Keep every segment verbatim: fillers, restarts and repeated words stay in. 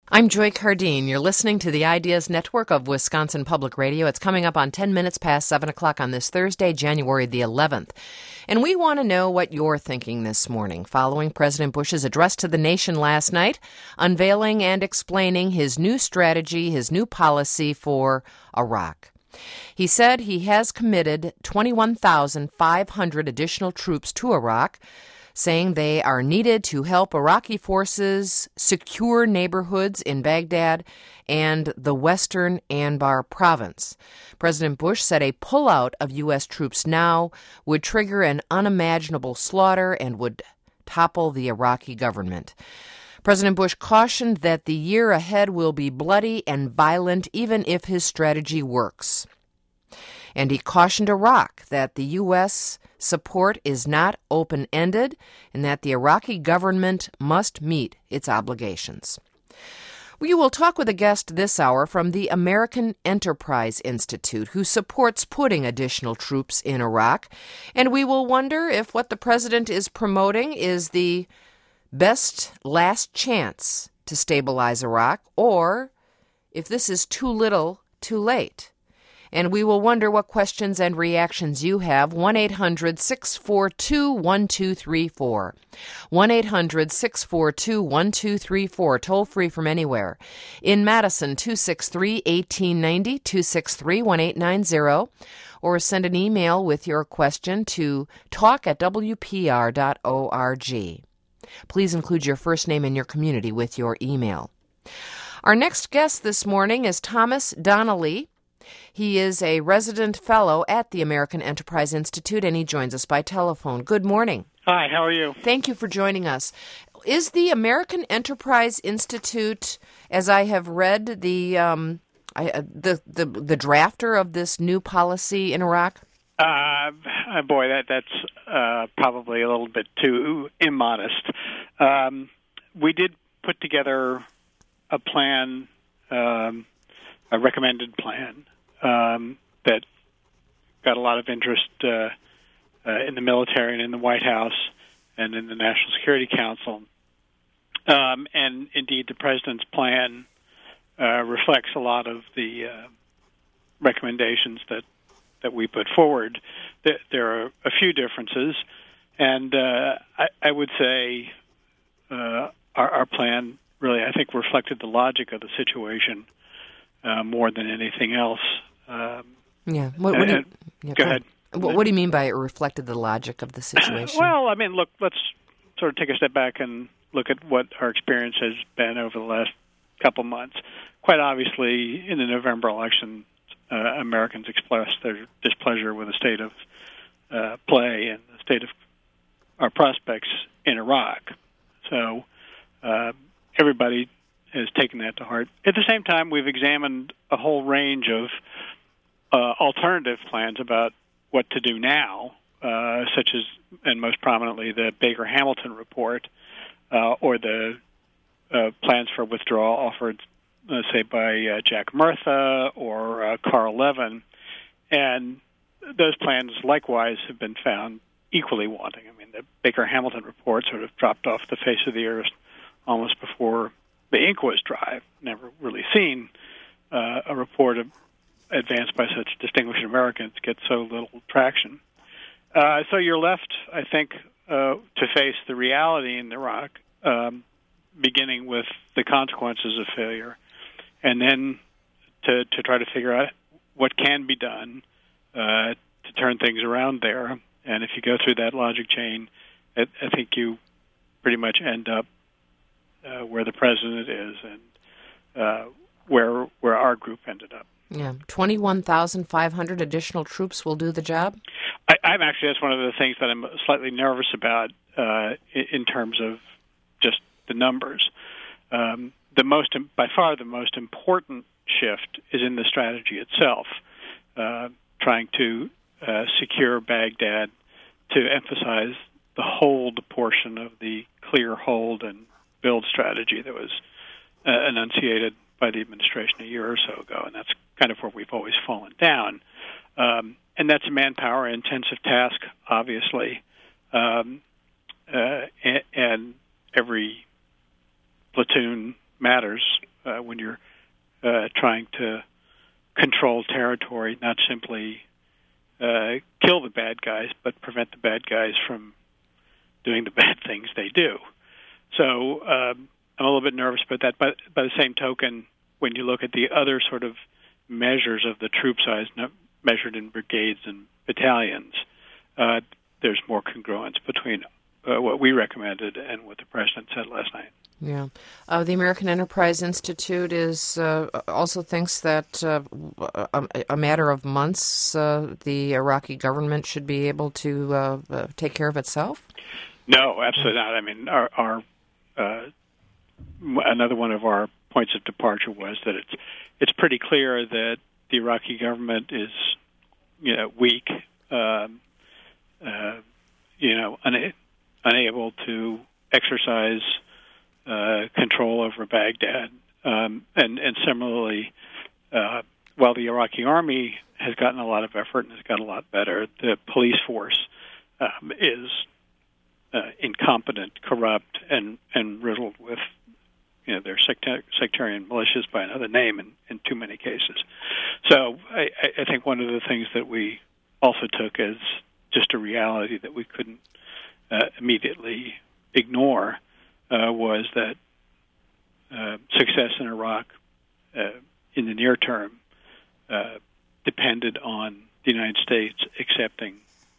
I'm Joy Cardine. You're listening to the Ideas Network of Wisconsin Public Radio. It's coming up on ten minutes past seven o'clock on this Thursday, January the eleventh. And we want to know what you're thinking this morning following President Bush's address to the nation last night, unveiling and explaining his new strategy, his new policy for Iraq. He said he has committed twenty-one thousand five hundred additional troops to Iraq, saying they are needed to help Iraqi forces secure neighborhoods in Baghdad and the western Anbar province. President Bush said a pullout of U S troops now would trigger an unimaginable slaughter and would topple the Iraqi government. President Bush cautioned that the year ahead will be bloody and violent even if his strategy works. And he cautioned Iraq that the U S support is not open-ended and that the Iraqi government must meet its obligations. We will talk with a guest this hour from the American Enterprise Institute, who supports putting additional troops in Iraq, and we will wonder if what the president is promoting is the best last chance to stabilize Iraq, or if this is too little, too late. And we will wonder what questions and reactions you have. one eight hundred six four two one two three four. one eight hundred six four two one two three four. Toll free from anywhere. In Madison, two six three, one eight nine zero, two six three, one eight nine zero. Or send an email with your question to talk at w p r dot org. Please include your first name and your community with your email. Our next guest this morning is Thomas Donnelly. He is a resident fellow at the American Enterprise Institute, and he joins us by telephone. Good morning. Hi, how are you? Thank you for joining us. Is the American Enterprise Institute, as I have read, the um, I, uh, the, the the drafter of this new policy in Iraq? Uh, boy, that that's uh, probably a little bit too immodest. Um, we did put together a plan, um, a recommended plan, um, that got a lot of interest uh, uh, in the military and in the White House and in the National Security Council. Um, and indeed, the president's plan uh, reflects a lot of the uh, recommendations that, that we put forward. There are a few differences, and uh, I, I would say uh, our, our plan really, I think, reflected the logic of the situation uh, more than anything else. Um, yeah. What, what do you, yeah. Go ahead. What, what do you mean by it reflected the logic of the situation? Well, I mean, look, let's sort of take a step back and look at what our experience has been over the last couple months. Quite obviously, in the November election, uh, Americans expressed their displeasure with the state of uh, play and the state of our prospects in Iraq. So uh, everybody has taken that to heart. At the same time, we've examined a whole range of uh, alternative plans about what to do now, uh, such as, and most prominently, the Baker-Hamilton report, uh, or the uh, plans for withdrawal offered, uh, say, by uh, Jack Murtha or uh, Carl Levin. And those plans, likewise, have been found equally wanting. I mean, the Baker-Hamilton report sort of dropped off the face of the earth almost before the ink was dry. Never really seen uh, a report of, advanced by such distinguished Americans get so little traction. Uh, so you're left, I think, uh, to face the reality in Iraq, um, beginning with the consequences of failure, and then to, to try to figure out what can be done uh, to turn things around there. And if you go through that logic chain, I, I think you pretty much end up uh, where the president is and uh, where where our group ended up. Yeah, twenty-one thousand five hundred additional troops will do the job? I, I'm actually, that's one of the things that I'm slightly nervous about uh, in, in terms of just the numbers. Um, the most, by far the most important shift is in the strategy itself, uh, trying to uh, secure Baghdad, to emphasize the hold portion of the clear, hold, and build strategy that was uh, enunciated by the administration a year or so ago, and that's kind of where we've always fallen down. Um, and that's a manpower-intensive task, obviously, um, uh, and, and every platoon matters uh, when you're uh, trying to control territory, not simply uh, kill the bad guys, but prevent the bad guys from doing the bad things they do. So um, I'm a little bit nervous about that. But by the same token, when you look at the other sort of measures of the troop size measured in brigades and battalions, uh, there's more congruence between uh, what we recommended and what the president said last night. Yeah. Uh, the American Enterprise Institute is uh, also thinks that uh, a, a matter of months, uh, the Iraqi government should be able to uh, uh, take care of itself? No, absolutely not. I mean, our, our uh, another one of our points of departure was that it's it's pretty clear that the Iraqi government is, you know, weak, um, uh, you know, una- unable to exercise uh, control over Baghdad, um, and and similarly, uh, while the Iraqi army has gotten a lot of effort and has got a lot better, the police force um, is uh, incompetent, corrupt, and and riddled with, you know, their secta- sectarian militias by another name in, in too many cases. So I, I think one of the things that we also took as just a reality that we couldn't uh, immediately ignore uh, was that uh, success in Iraq uh, in the near term uh, depended on the United States accepting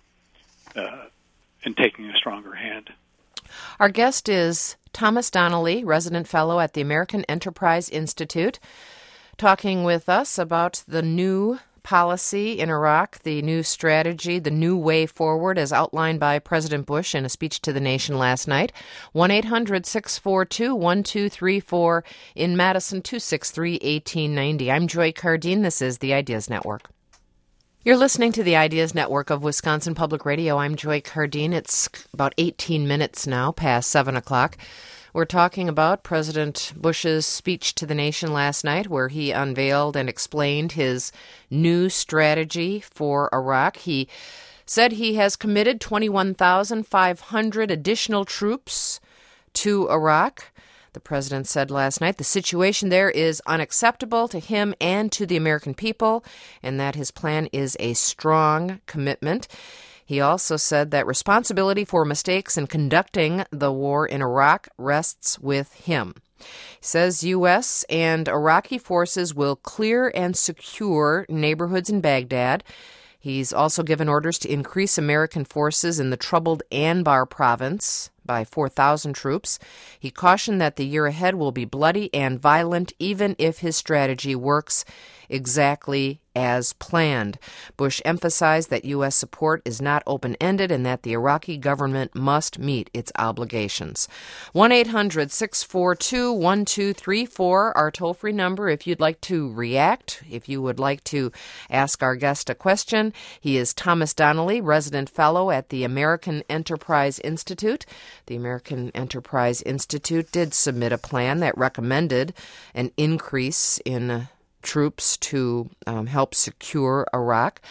uh, and taking a stronger hand. Our guest is Thomas Donnelly, resident fellow at the American Enterprise Institute, talking with us about the new policy in Iraq, the new strategy, the new way forward as outlined by President Bush in a speech to the nation last night. one eight hundred six four two one two three four, in Madison, two six three one eight nine zero. I'm Joy Cardine. This is the Ideas Network. You're listening to the Ideas Network of Wisconsin Public Radio. I'm Joy Cardine. It's about eighteen minutes now past seven o'clock. We're talking about President Bush's speech to the nation last night, where he unveiled and explained his new strategy for Iraq. He said he has committed twenty-one thousand five hundred additional troops to Iraq. The president said last night the situation there is unacceptable to him and to the American people, and that his plan is a strong commitment. He also said that responsibility for mistakes in conducting the war in Iraq rests with him. He says U S and Iraqi forces will clear and secure neighborhoods in Baghdad. He's also given orders to increase American forces in the troubled Anbar province by four thousand troops. He cautioned that the year ahead will be bloody and violent, even if his strategy works exactly as planned. Bush emphasized that U S support is not open-ended and that the Iraqi government must meet its obligations. one eight hundred six four two one two three four, our toll-free number if you'd like to react, if you would like to ask our guest a question. He is Thomas Donnelly, resident fellow at the American Enterprise Institute. The American Enterprise Institute did submit a plan that recommended an increase in troops to um, help secure Iraq.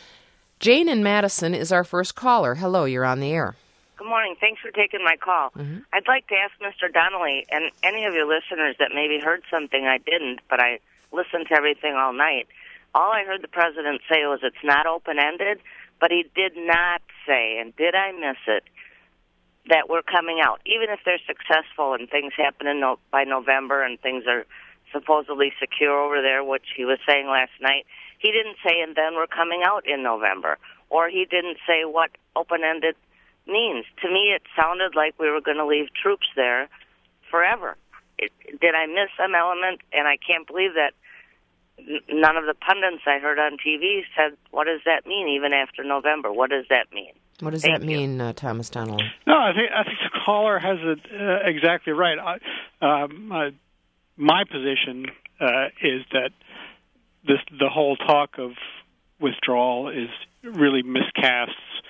Jane in Madison is our first caller. Hello, you're on the air. Good morning. Thanks for taking my call. Mm-hmm. I'd like to ask Mister Donnelly and any of your listeners that maybe heard something I didn't, but I listened to everything all night. All I heard the president say was it's not open-ended, but he did not say, and did I miss it, that we're coming out. Even if they're successful and things happen in no- by November and things are supposedly secure over there, which he was saying last night, he didn't say, and then we're coming out in November. Or he didn't say what open-ended means. To me, it sounded like we were going to leave troops there forever. It, did I miss some element? And I can't believe that n- none of the pundits I heard on T V said, what does that mean, even after November? What does that mean? What does Thank that mean, uh, Thomas Donnelly? No, I think I think the caller has it uh, exactly right. I, um, I, my position uh, is that this, the whole talk of withdrawal is really miscasts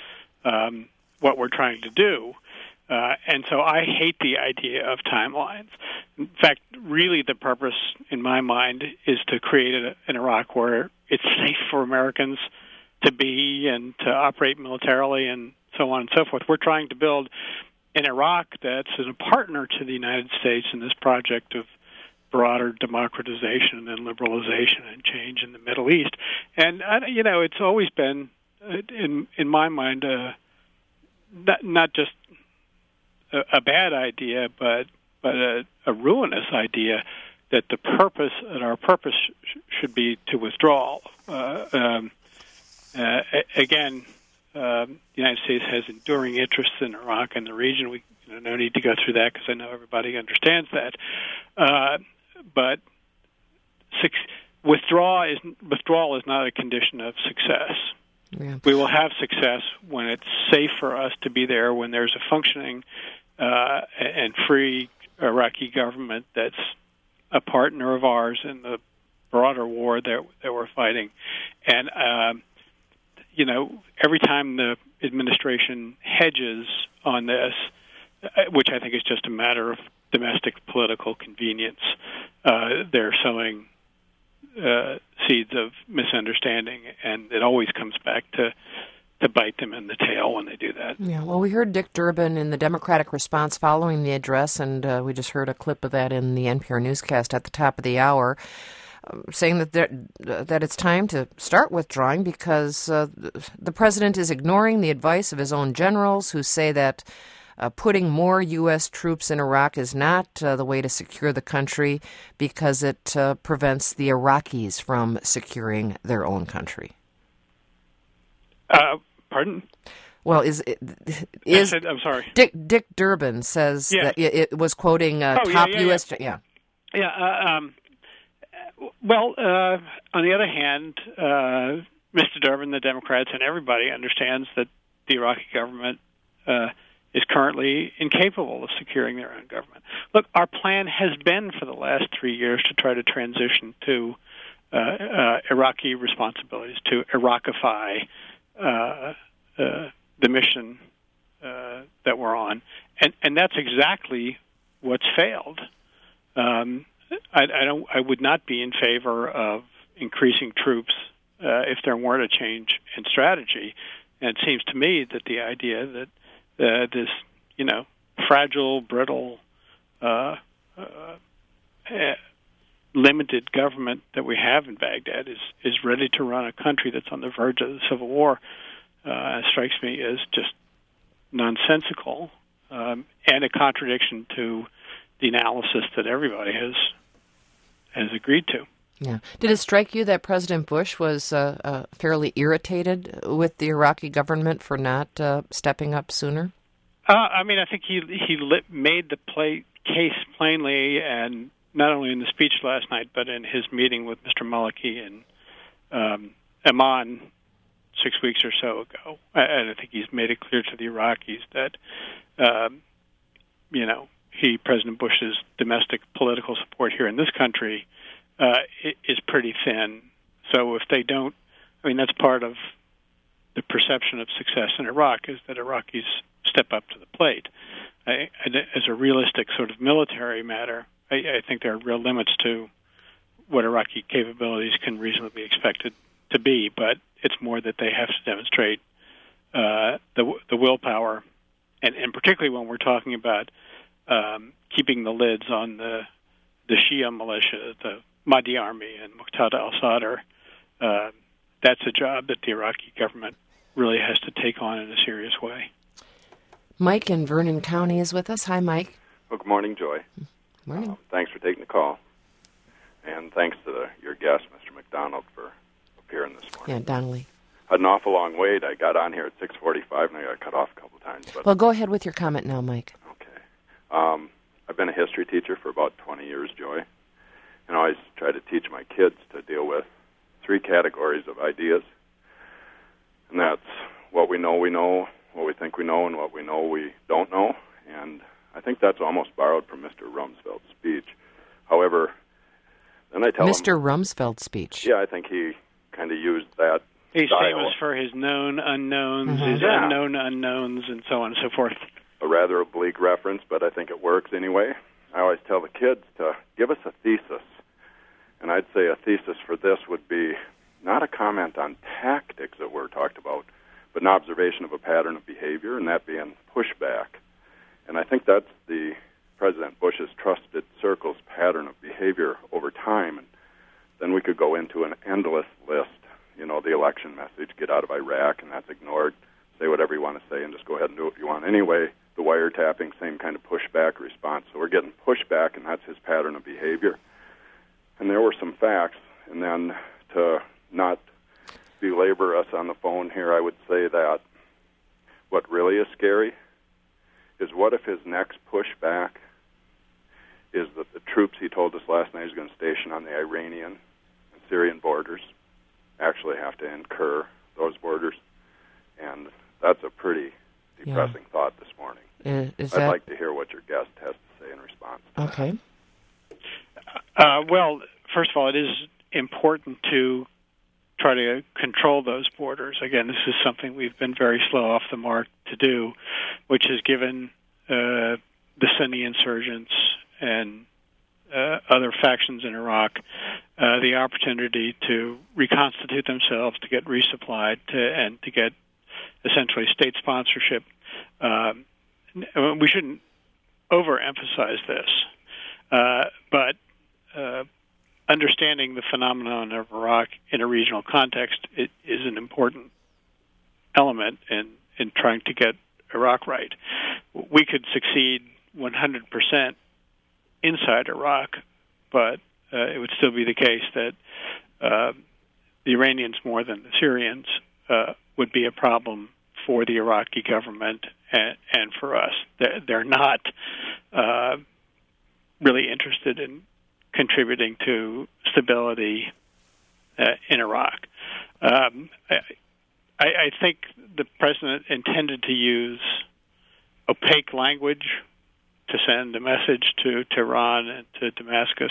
um, what we're trying to do. Uh, and so I hate the idea of timelines. In fact, really the purpose, in my mind, is to create a, an Iraq where it's safe for Americans to be and to operate militarily and so on and so forth. We're trying to build an Iraq that's a partner to the United States in this project of broader democratization and liberalization and change in the Middle East. And, I, you know, it's always been, uh, in in my mind, uh, not, not just a, a bad idea, but but a, a ruinous idea that the purpose, that our purpose sh- should be to withdraw. Uh, um, uh, again, um, the United States has enduring interests in Iraq and the region. We you know, no need to go through that because I know everybody understands that. Uh, but six, withdraw is withdrawal is not a condition of success. Yeah. We will have success when it's safe for us to be there, when there's a functioning uh, and free Iraqi government that's a partner of ours in the broader war that that we're fighting. And um, you know, every time the administration hedges on this, which I think is just a matter of domestic political convenience, uh, they're sowing uh, seeds of misunderstanding, and it always comes back to to bite them in the tail when they do that. Yeah, well, we heard Dick Durbin in the Democratic response following the address, and uh, we just heard a clip of that in the N P R newscast at the top of the hour, uh, saying that there, uh, that it's time to start withdrawing because uh, the president is ignoring the advice of his own generals who say that uh, putting more U S troops in Iraq is not uh, the way to secure the country because it uh, prevents the Iraqis from securing their own country. Uh, pardon? Well, is is said, I'm sorry. Dick Dick Durbin says yes. that it, it was quoting uh, oh, top yeah, yeah, U S. Yeah. Yeah. yeah uh, um, well, uh, on the other hand, uh, Mister Durbin, the Democrats, and everybody understands that the Iraqi government uh, is currently incapable of securing their own government. Look, our plan has been for the last three years to try to transition to uh, uh, Iraqi responsibilities, to Iraqify Uh, uh, the mission uh, that we're on, and and that's exactly what's failed. Um, I, I don't. I would not be in favor of increasing troops uh, if there weren't a change in strategy. And it seems to me that the idea that uh, this, you know, fragile, brittle, uh, uh, uh, limited government that we have in Baghdad is, is ready to run a country that's on the verge of the civil war, uh, strikes me as just nonsensical um, and a contradiction to the analysis that everybody has has agreed to. Yeah. Did it strike you that President Bush was uh, uh, fairly irritated with the Iraqi government for not uh, stepping up sooner? Uh, I mean, I think he he lit, made the play, case plainly, and not only in the speech last night, but in his meeting with Mister Maliki in um, Amman six weeks or so ago. And I think he's made it clear to the Iraqis that, um, you know, he, President Bush's domestic political support here in this country uh, is pretty thin. So if they don't, I mean, that's part of the perception of success in Iraq, is that Iraqis step up to the plate. I, as a realistic sort of military matter, I, I think there are real limits to what Iraqi capabilities can reasonably be expected to be, but it's more that they have to demonstrate uh, the, the willpower, and, and particularly when we're talking about um, keeping the lids on the the Shia militia, the Mahdi army, and Muqtada al-Sadr. Uh, that's a job that the Iraqi government really has to take on in a serious way. Mike in Vernon County is with us. Hi, Mike. Well, good morning, Joy. Morning. Um, thanks for taking the call. And thanks to the, your guest, Mister McDonald, for appearing this morning. Yeah, Donnelly. I had an awful long wait. I got on here at six forty-five, and I got cut off a couple of times. But well, go ahead with your comment now, Mike. Okay. Um, I've been a history teacher for about twenty years, Joy, and I always try to teach my kids to deal with three categories of ideas, and that's what we know we know, what we think we know, and what we know we don't know. And I think that's almost borrowed from Mister Rumsfeld's speech. However, then I tell Mister him... Rumsfeld's speech? Yeah, I think he kind of used that He's style. famous for his known unknowns, mm-hmm. his yeah. unknown unknowns, and so on and so forth. A rather oblique reference, but I think it works anyway. I always tell the kids to give us a thesis. And I'd say a thesis for this would be not a comment on tactics that were talked about, but an observation of a pattern of behavior, and that being pushback. And I think that's the President Bush's trusted circles pattern of behavior over time. And then we could go into an endless list. You know, the election message, get out of Iraq, and that's ignored. Say whatever you want to say and just go ahead and do what you want anyway. The wiretapping, same kind of pushback response. So we're getting pushback, and that's his pattern of behavior. And there were some facts. And then to not belabor us on the phone here, I would say that what really is scary is what if his next pushback is that the troops he told us last night he's going to station on the Iranian and Syrian borders actually have to incur those borders. And that's a pretty depressing yeah. thought this morning. Is, is I'd that... like to hear what your guest has to say in response to okay. that. Uh, well, first of all, it is important to try to control those borders. Again, this is something we've been very slow off the mark to do, which has given uh, the Sunni insurgents and uh, other factions in Iraq uh, the opportunity to reconstitute themselves, to get resupplied, to, and to get essentially state sponsorship. Um, we shouldn't overemphasize this, uh, but uh, understanding the phenomenon of Iraq in a regional context it is an important element in, in trying to get Iraq right. We could succeed one hundred percent inside Iraq, but uh, it would still be the case that uh, the Iranians, more than the Syrians, uh, would be a problem for the Iraqi government and, and for us. They're, they're not uh, really interested in contributing to stability uh, in Iraq. Um, I, I think the president intended to use opaque language to send a message to Tehran and to Damascus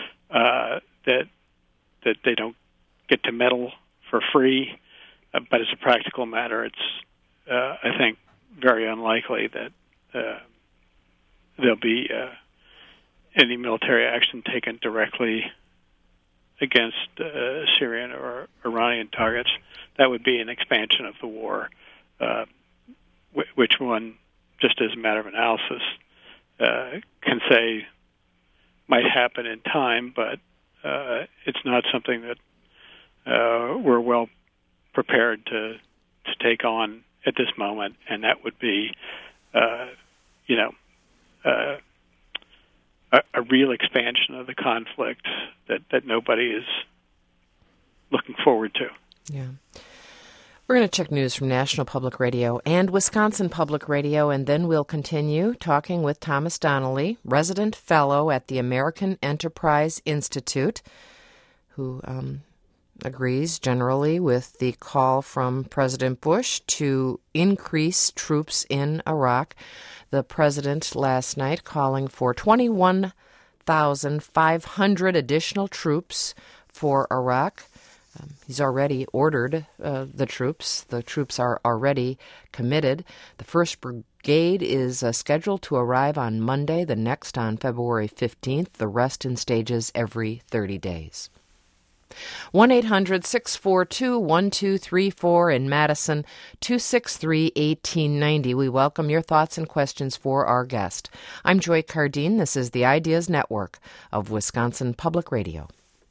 uh, that that they don't get to meddle for free. Uh, but as a practical matter, it's uh, I think very unlikely that uh, there'll be uh, any military action taken directly against uh, Syrian or Iranian targets. That would be an expansion of the war, uh, w- which one, just as a matter of analysis, uh, can say might happen in time, but uh, it's not something that uh, we're well prepared to to take on at this moment, and that would be, uh, you know, uh, a, a real expansion of the conflict that, that nobody is looking forward to. Yeah. We're going to check news from National Public Radio and Wisconsin Public Radio, and then we'll continue talking with Thomas Donnelly, resident fellow at the American Enterprise Institute, who um, agrees generally with the call from President Bush to increase troops in Iraq. The president last night calling for twenty-one thousand five hundred additional troops for Iraq. Um, he's already ordered uh, the troops. The troops are already committed. The first brigade is uh, scheduled to arrive on Monday, the next on February fifteenth, the rest in stages every thirty days. one eight hundred six four two one two three four in Madison, two six three one eight nine zero. We welcome your thoughts and questions for our guest. I'm Joy Cardine. This is the Ideas Network of Wisconsin Public Radio.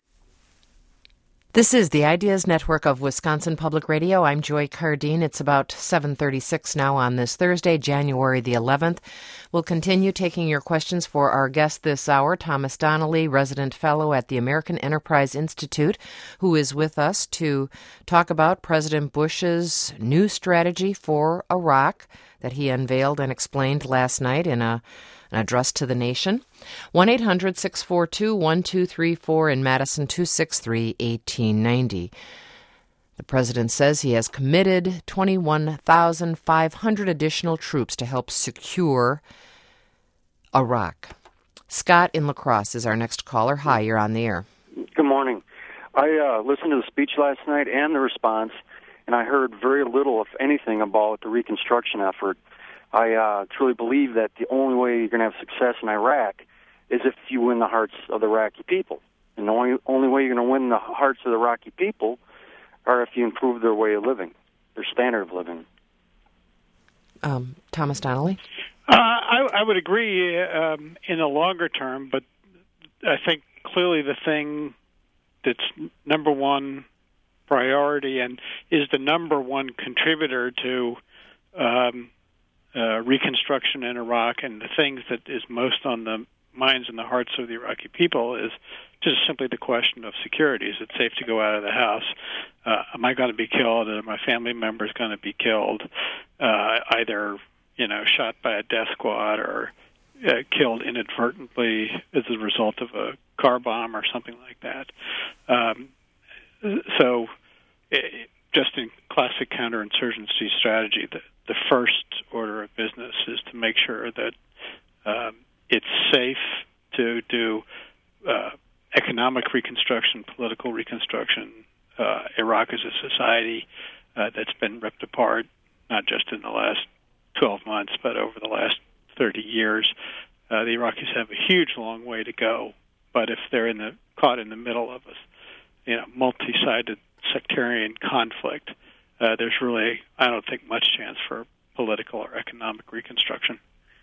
This is the Ideas Network of Wisconsin Public Radio. I'm Joy Cardine. It's about seven thirty-six now on this Thursday, January the eleventh. We'll continue taking your questions for our guest this hour, Thomas Donnelly, resident fellow at the American Enterprise Institute, who is with us to talk about President Bush's new strategy for Iraq that he unveiled and explained last night in a an address to the nation. one eight hundred six four two one two three four in Madison, two six three one eight nine zero. The president says he has committed twenty-one thousand five hundred additional troops to help secure Iraq. Scott in La Crosse is our next caller. Hi, you're on the air. Good morning. I uh, listened to the speech last night and the response, and I heard very little, if anything, about the reconstruction effort. I uh, truly believe that the only way you're going to have success in Iraq is if you win the hearts of the Iraqi people. And the only, only way you're going to win the hearts of the Iraqi people are if you improve their way of living, their standard of living. Um, Thomas Donnelly? Uh, I, I would agree um, in the longer term, but I think clearly the thing that's number one priority and is the number one contributor to um, uh, reconstruction in Iraq, and the things that is most on the minds and the hearts of the Iraqi people is just simply the question of security. Is it safe to go out of the house? Uh, am I going to be killed? Are my family members going to be killed? Uh, either, you know, shot by a death squad or uh, killed inadvertently as a result of a car bomb or something like that. Um, so it, just in classic counterinsurgency strategy, the, the first order of business is to make sure that um, it's safe to do uh, economic reconstruction, political reconstruction. Uh, Iraq is a society uh, that's been ripped apart, not just in the last twelve months, but over the last thirty years. Uh, the Iraqis have a huge, long way to go. But if they're in the caught in the middle of a, you know, multi-sided sectarian conflict, uh, there's really, I don't think, much chance for political or economic reconstruction.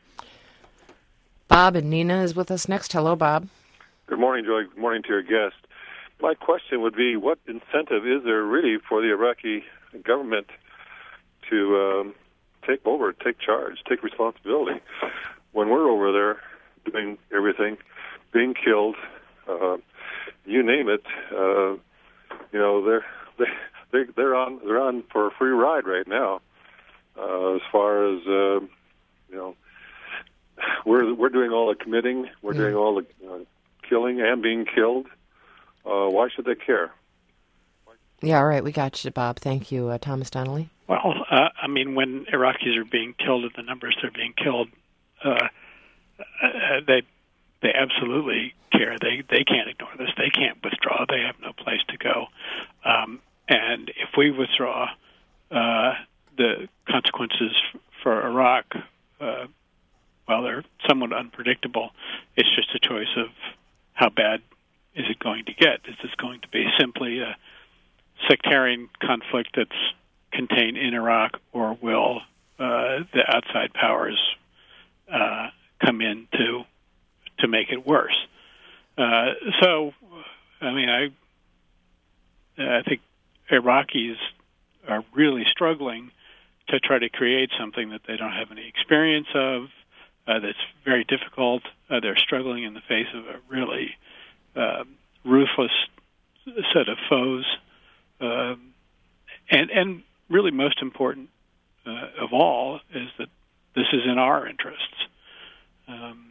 Bob and Nina is with us next. Hello, Bob. Good morning, Joy. Good morning to your guest. My question would be, what incentive is there really for the Iraqi government to um, take over, take charge, take responsibility when we're over there doing everything, being killed, uh, you name it? Uh, you know, they're they they're on they're on for a free ride right now. Uh, as far as uh, you know, we're we're doing all the committing, we're yeah. doing all the uh, killing and being killed. Uh, why should they care? Yeah, all right, we got you, Bob. Thank you, uh, Thomas Donnelly. Well, uh, I mean, when Iraqis are being killed at the numbers they're being killed, uh, uh, they they absolutely care. They they can't ignore this. They can't withdraw. They have no place to go. Um, and if we withdraw, uh, the consequences for Iraq, uh, well, they're somewhat unpredictable. It's just a choice of how bad is it going to get. Is this going to be simply a sectarian conflict that's contained in Iraq, or will uh, the outside powers uh, come in to to make it worse? Uh, so, I mean, I I think Iraqis are really struggling to try to create something that they don't have any experience of. Uh, that's very difficult. Uh, they're struggling in the face of a really uh, ruthless set of foes, uh, and and really most important uh, of all is that this is in our interests. Um,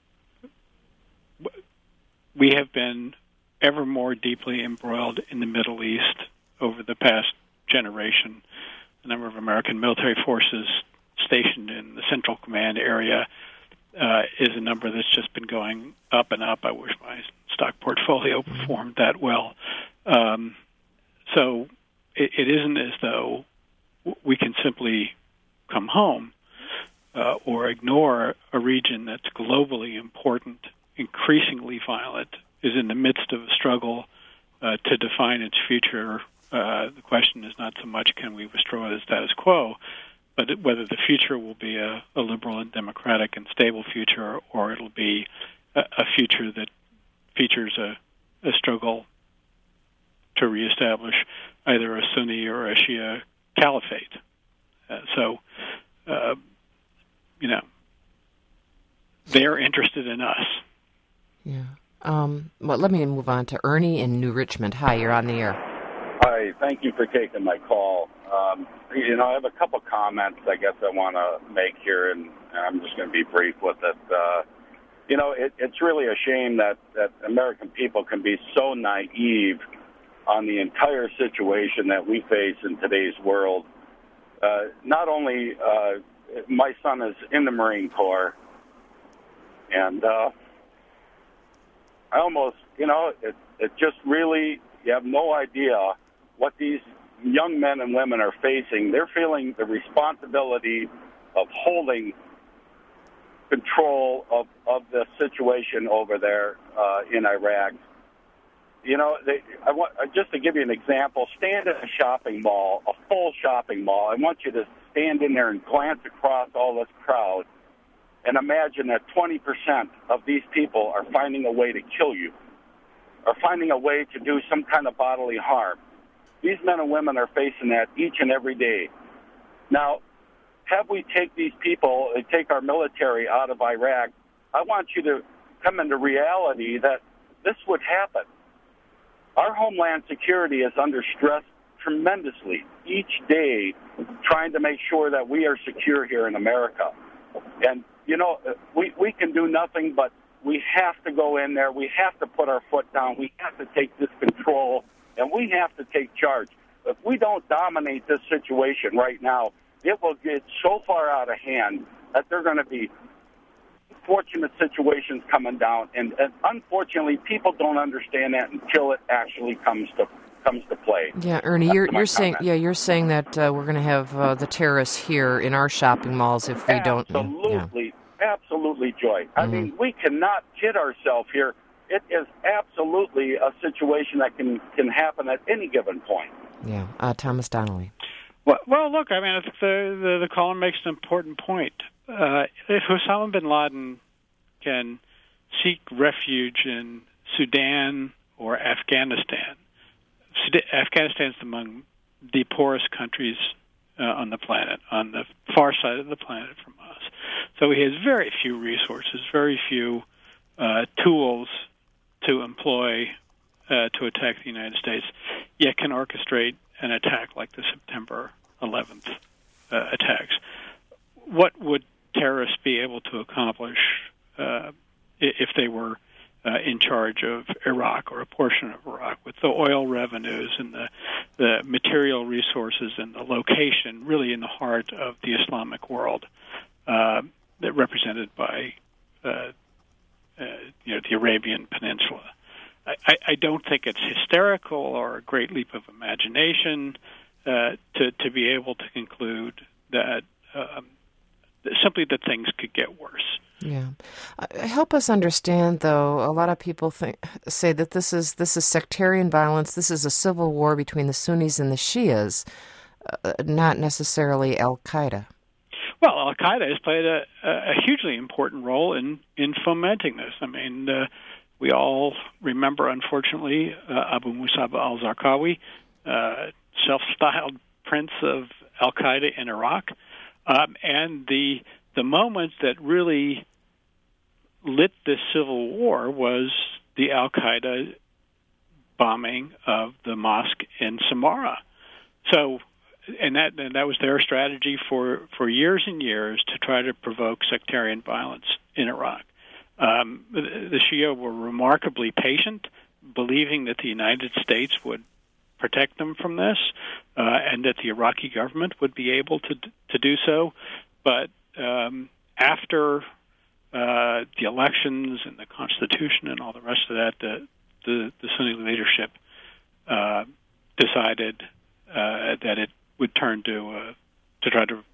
we have been ever more deeply embroiled in the Middle East over the past generation. The number of American military forces stationed in the Central Command area uh, is a number that's just been going up and up. I wish my stock portfolio performed that well. Um, so it, it isn't as though we can simply come home uh, or ignore a region that's globally important, increasingly violent, is in the midst of a struggle uh, to define its future. Uh, the question is not so much can we restore the status quo, but whether the future will be a, a liberal and democratic and stable future, or it'll be a, a future that features a, a struggle to reestablish either a Sunni or a Shia caliphate. Uh, so, uh, you know, they're interested in us. Yeah. Um, well, let me move on to Ernie in New Richmond. Hi, you're on the air. Hi, thank you for taking my call. Um, you know, I have a couple comments I guess I want to make here, and I'm just going to be brief with it. Uh, you know, it, it's really a shame that, that American people can be so naive on the entire situation that we face in today's world. Uh, not only, uh, my son is in the Marine Corps, and uh, I almost, you know, it, it just really, you have no idea what these young men and women are facing. They're feeling the responsibility of holding control of, of the situation over there uh, in Iraq. You know, they, I want, just to give you an example, stand at a shopping mall, a full shopping mall. I want you to stand in there and glance across all this crowd and imagine that twenty percent of these people are finding a way to kill you, are finding a way to do some kind of bodily harm. These men and women are facing that each and every day. Now, have we take these people, take our military out of Iraq, I want you to come into reality that this would happen. Our homeland security is under stress tremendously each day, trying to make sure that we are secure here in America. And, you know, we, we can do nothing, but we have to go in there. We have to put our foot down. We have to take this control, and we have to take charge. If we don't dominate this situation right now, it will get so far out of hand that there are going to be unfortunate situations coming down, and, and unfortunately, people don't understand that until it actually comes to comes to play. Yeah, Ernie, That's you're my you're saying comment. yeah, you're saying that uh, we're going to have uh, the terrorists here in our shopping malls if we don't. Absolutely, Yeah. absolutely, Joy. I Mm-hmm. mean, we cannot kid ourselves here. It is absolutely a situation that can can happen at any given point. Yeah, uh, Thomas Donnelly. Well, well, look, I mean, I think the, the, the caller makes an important point. Uh, if Osama bin Laden can seek refuge in Sudan or Afghanistan, Sudan, Afghanistan's among the poorest countries uh, on the planet, on the far side of the planet from us. So he has very few resources, very few uh, tools to employ uh, to attack the United States, yet can orchestrate an attack like the September eleventh uh, attacks. What would terrorists be able to accomplish uh, if they were uh, in charge of Iraq or a portion of Iraq, with the oil revenues and the, the material resources and the location really in the heart of the Islamic world, uh, that represented by uh, uh, you know, the Arabian Peninsula? I, I don't think it's hysterical or a great leap of imagination uh, to to be able to conclude that um, simply that things could get worse. Yeah, uh, help us understand, though. A lot of people think say that this is this is sectarian violence. This is a civil war between the Sunnis and the Shias, uh, not necessarily Al Qaeda. Well, Al Qaeda has played a, a hugely important role in in fomenting this. I mean. Uh, We all remember, unfortunately, uh, Abu Musab al-Zarqawi, uh, self-styled prince of al-Qaeda in Iraq, um, and the the moment that really lit this civil war was the al-Qaeda bombing of the mosque in Samarra. So, and that and that was their strategy for, for years and years to try to provoke sectarian violence in Iraq. Um, the, the Shia were remarkably patient, believing that the United States would protect them from this, uh, and that the Iraqi government would be able to to do so. But um, after uh, the elections and the Constitution and all the rest of that, the the, the Sunni leadership uh, decided uh, that it would turn to uh, to try to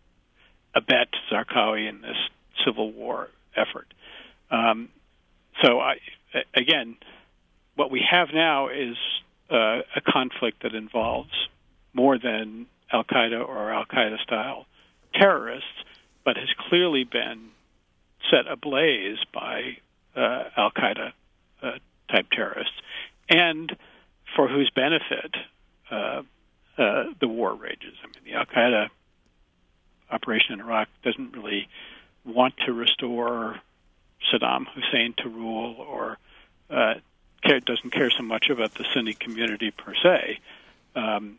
abet Zarqawi in this civil war effort. Um, so, I, again, what we have now is uh, a conflict that involves more than al-Qaeda or al-Qaeda-style terrorists, but has clearly been set ablaze by uh, al-Qaeda-type uh, terrorists, and for whose benefit uh, uh, the war rages. I mean, the al-Qaeda operation in Iraq doesn't really want to restore Saddam Hussein to rule, or uh, care, doesn't care so much about the Sunni community per se. Um,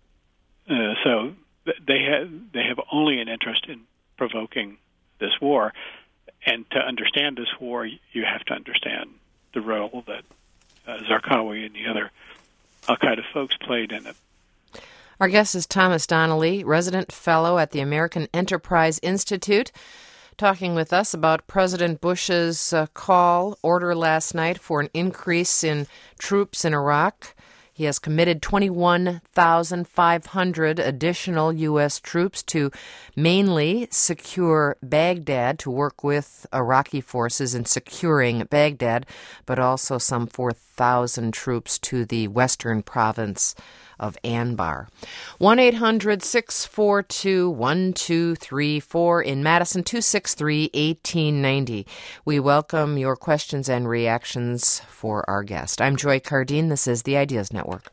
uh, so th- they have they have only an interest in provoking this war, and to understand this war, you have to understand the role that uh, Zarqawi and the other al-Qaeda folks played in it. Our guest is Thomas Donnelly, resident fellow at the American Enterprise Institute, talking with us about President Bush's uh, call, order last night for an increase in troops in Iraq. He has committed twenty-one thousand five hundred additional U S troops to mainly secure Baghdad, to work with Iraqi forces in securing Baghdad, but also some four thousand troops to the western province of Anbar. one eight hundred six four two one two three four. In Madison, two six three one eight nine zero. We welcome your questions and reactions for our guest. I'm Joy Cardine. This is the Ideas Network.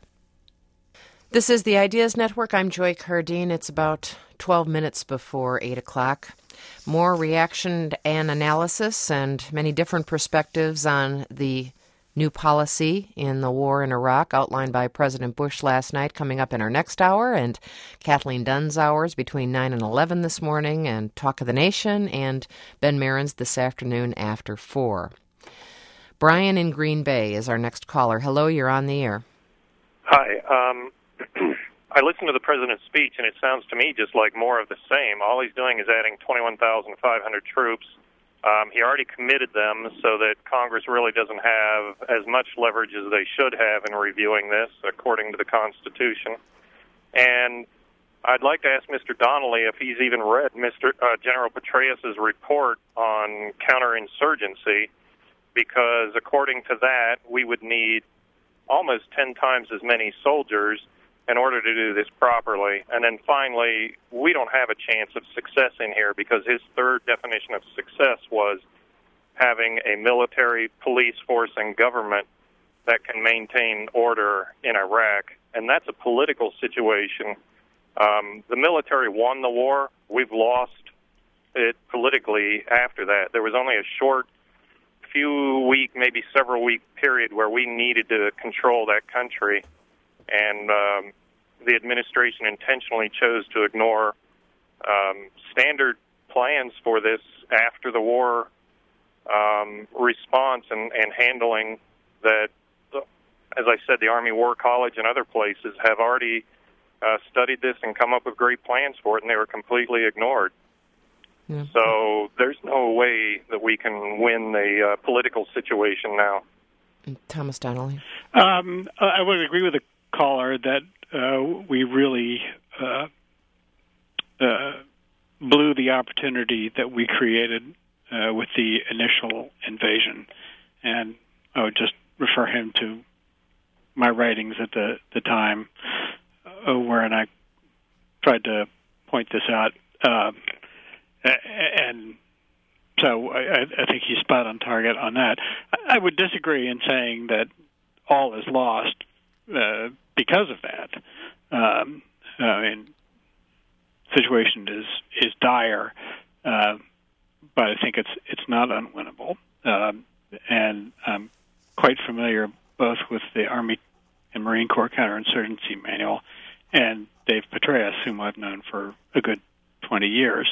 This is the Ideas Network. I'm Joy Cardine. It's about twelve minutes before eight o'clock. More reaction and analysis and many different perspectives on the new policy in the war in Iraq outlined by President Bush last night coming up in our next hour, and Kathleen Dunn's hours between nine and eleven this morning, and Talk of the Nation, and Ben Marin's this afternoon after four. Brian in Green Bay is our next caller. Hello, you're on the air. Hi. Um, I listened to the president's speech, and it sounds to me just like more of the same. All he's doing is adding twenty-one thousand five hundred troops. Um, he already committed them so that Congress really doesn't have as much leverage as they should have in reviewing this, according to the Constitution. And I'd like to ask Mister Donnelly if he's even read Mister Uh, General Petraeus' report on counterinsurgency, because according to that, we would need almost ten times as many soldiers in order to do this properly. And then finally, we don't have a chance of success in here because his third definition of success was having a military, police force, and government that can maintain order in Iraq. And that's a political situation. Um, the military won the war. We've lost it politically after that. There was only a short few week, maybe several week period where we needed to control that country. And um, the administration intentionally chose to ignore um, standard plans for this after the war um, response and, and handling that. As I said, the Army War College and other places have already uh, studied this and come up with great plans for it, and they were completely ignored. Yeah. So there's no way that we can win the uh, political situation now. Thomas Donnelly? Um, I would agree with the caller that uh, we really uh, uh, blew the opportunity that we created uh, with the initial invasion. And I would just refer him to my writings at the, the time uh, wherein I tried to point this out. Uh, and so I, I think he's spot on target on that. I would disagree in saying that all is lost uh, because of that. Um, I mean, the situation is is dire, uh, but I think it's it's not unwinnable. Um, and I'm quite familiar both with the Army and Marine Corps Counterinsurgency Manual and Dave Petraeus, whom I've known for a good twenty years.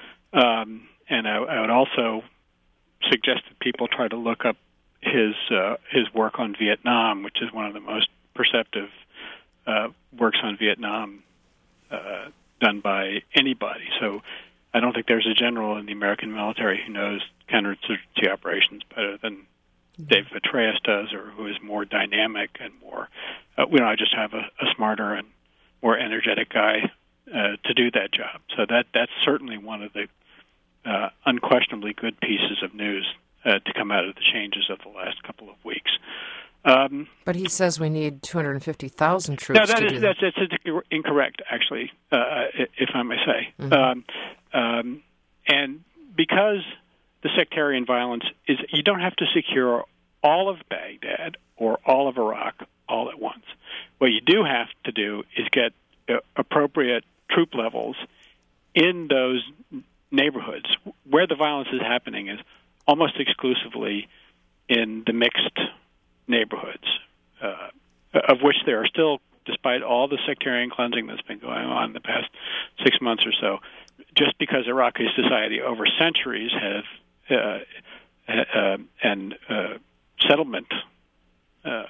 Um, and I, I would also suggest that people try to look up his uh, his work on Vietnam, which is one of the most perceptive uh, works on Vietnam uh, done by anybody. So I don't think there's a general in the American military who knows counterinsurgency operations better than Dave Petraeus does, or who is more dynamic and more. Uh, we don't just have a, a smarter and more energetic guy uh, to do that job. So that that's certainly one of the uh, unquestionably good pieces of news uh, to come out of the changes of the last couple of weeks. Um, but he says we need two hundred fifty thousand troops. No, that to is do that's, that's, that's incorrect, actually, uh, if I may say. Mm-hmm. Um, um, and because the sectarian violence is, you don't have to secure all of Baghdad or all of Iraq all at once. What you do have to do is get uh, appropriate troop levels in those neighborhoods. Where the violence is happening is almost exclusively in the mixed neighborhoods, uh, of which there are still, despite all the sectarian cleansing that's been going on in the past six months or so, just because Iraqi society over centuries have uh, uh, and uh, settlement uh,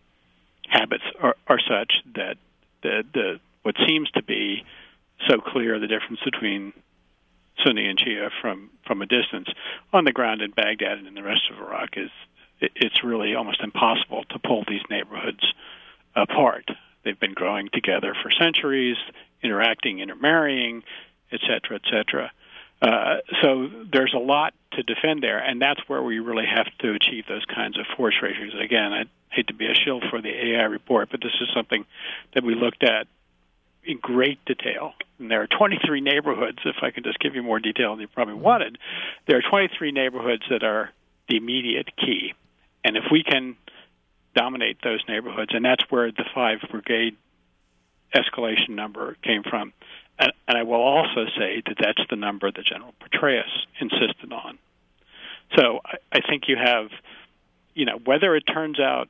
habits are, are such that the, the what seems to be so clear, the difference between Sunni and Shia from, from a distance on the ground in Baghdad and in the rest of Iraq is it's really almost impossible to pull these neighborhoods apart. They've been growing together for centuries, interacting, intermarrying, et cetera, et cetera. Uh, so there's a lot to defend there, and that's where we really have to achieve those kinds of force ratios. Again, I hate to be a shill for the A I report, but this is something that we looked at in great detail. And there are twenty-three neighborhoods, if I can just give you more detail than you probably wanted, there are twenty-three neighborhoods that are the immediate key. And if we can dominate those neighborhoods, and that's where the five brigade escalation number came from. And, and I will also say that that's the number that General Petraeus insisted on. So I, I think you have, you know, whether it turns out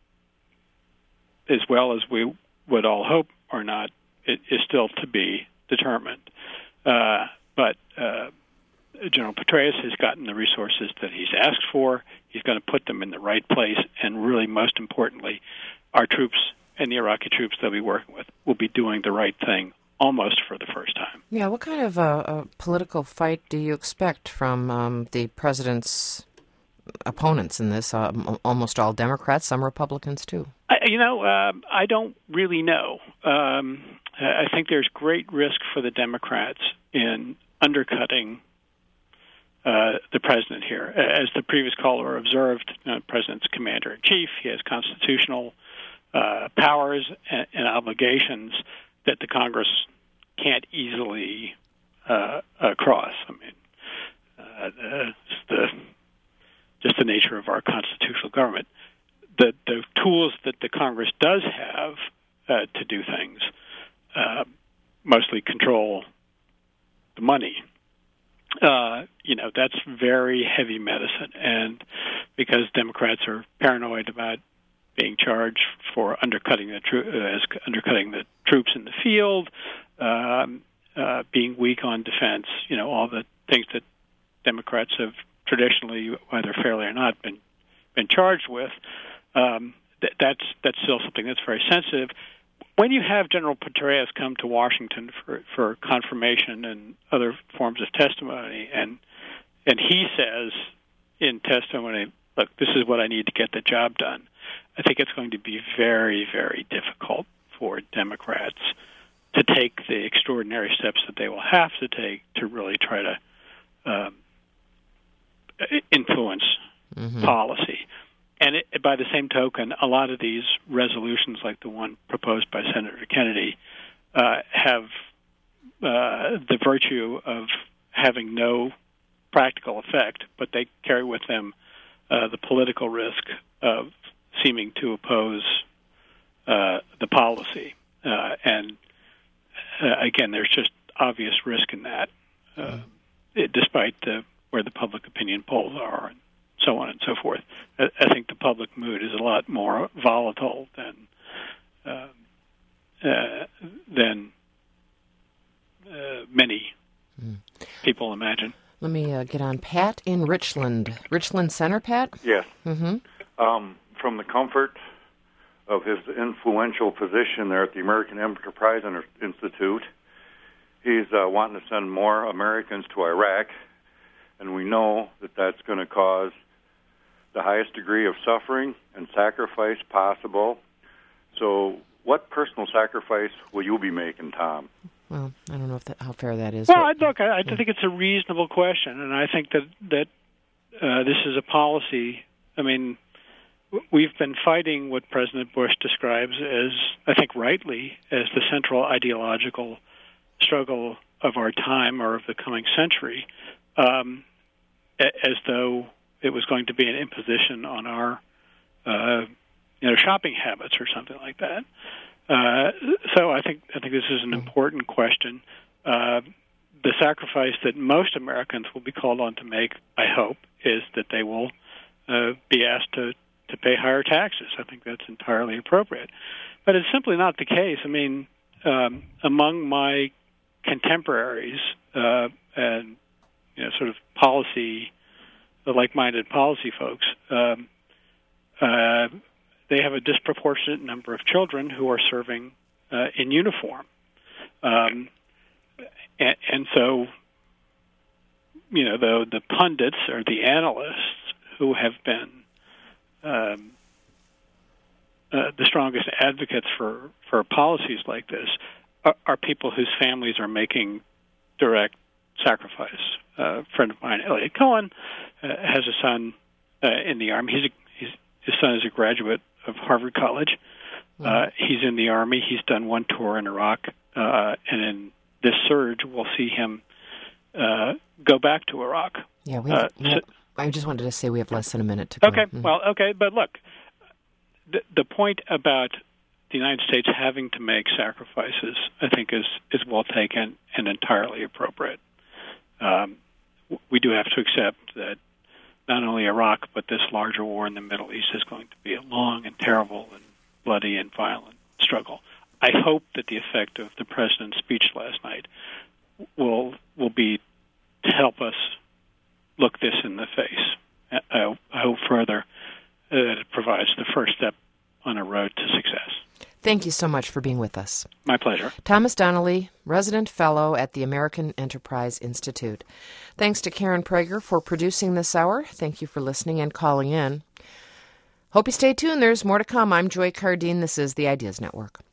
as well as we would all hope or not, it is still to be determined. Uh, but uh, General Petraeus has gotten the resources that he's asked for. He's going to put them in the right place, and really, most importantly, our troops and the Iraqi troops they'll be working with will be doing the right thing almost for the first time. Yeah, what kind of uh, a political fight do you expect from um, the president's opponents in this? Uh, almost all Democrats, some Republicans too. I, you know, uh, I don't really know. Um, I think there's great risk for the Democrats in undercutting uh, the president here. As the previous caller observed, you know, the president's commander-in-chief. He has constitutional uh, powers and, and obligations that the Congress can't easily uh, uh, cross. I mean, uh, it's the just the nature of our constitutional government. The the tools that the Congress does have uh, to do things uh, mostly control the money. Uh, you know, that's very heavy medicine, and because Democrats are paranoid about being charged for undercutting the tro- uh, as undercutting the troops in the field, um, uh, being weak on defense, you know, all the things that Democrats have traditionally, whether fairly or not, been been charged with. Um, th- that's that's still something that's very sensitive. When you have General Petraeus come to Washington for, for confirmation and other forms of testimony, and and he says in testimony, look, this is what I need to get the job done, I think it's going to be very, very difficult for Democrats to take the extraordinary steps that they will have to take to really try to um, influence mm-hmm. policy. And it, by the same token, a lot of these resolutions, like the one proposed by Senator Kennedy, uh, have uh, the virtue of having no practical effect, but they carry with them uh, the political risk of seeming to oppose uh, the policy. Uh, and uh, again, there's just obvious risk in that, uh, mm-hmm. it, despite the, where the public opinion polls are, and so on and so forth. I, I think the public mood is a lot more volatile than uh, uh, than uh, many mm. people imagine. Let me uh, get on Pat in Richland. Richland Center, Pat? Yes. Mm-hmm. Um, from the comfort of his influential position there at the American Enterprise Institute, he's uh, wanting to send more Americans to Iraq, and we know that that's going to cause the highest degree of suffering and sacrifice possible. So what personal sacrifice will you be making, Tom? Well, I don't know if that, how fair that is. Well, but, look, I, I think it's a reasonable question, and I think that, that uh, this is a policy. I mean, we've been fighting what President Bush describes as, I think rightly, as the central ideological struggle of our time or of the coming century, um, as though it was going to be an imposition on our, uh, you know, shopping habits or something like that. Uh, so I think I think this is an important question. Uh, the sacrifice that most Americans will be called on to make, I hope, is that they will uh, be asked to, to pay higher taxes. I think that's entirely appropriate. But it's simply not the case. I mean, um, among my contemporaries uh, and, you know, sort of policy, the like-minded policy folks, um, uh, they have a disproportionate number of children who are serving uh, in uniform. Um, and, and so, you know, the, the pundits or the analysts who have been um, uh, the strongest advocates for, for policies like this are, are people whose families are making direct sacrifice a friend of mine, Elliot Cohen, uh, has a son uh, in the Army. He's, a, he's his son is a graduate of Harvard College. Uh, he's in the Army. He's done one tour in Iraq, uh, and in this surge, we'll see him uh, go back to Iraq. Yeah, we. Have, uh, we have, so, I just wanted to say we have less than a minute to go. Okay, mm-hmm. well, okay, but look, the, the point about the United States having to make sacrifices, I think, is is well taken and entirely appropriate. Um, we do have to accept that not only Iraq, but this larger war in the Middle East is going to be a long and terrible and bloody and violent struggle. I hope that the effect of the president's speech last night will will be to help us look this in the face. I, I hope further that it provides the first step on a road to success. Thank you so much for being with us. My pleasure. Thomas Donnelly, Resident Fellow at the American Enterprise Institute. Thanks to Karen Prager for producing this hour. Thank you for listening and calling in. Hope you stay tuned. There's more to come. I'm Joy Cardine. This is the Ideas Network.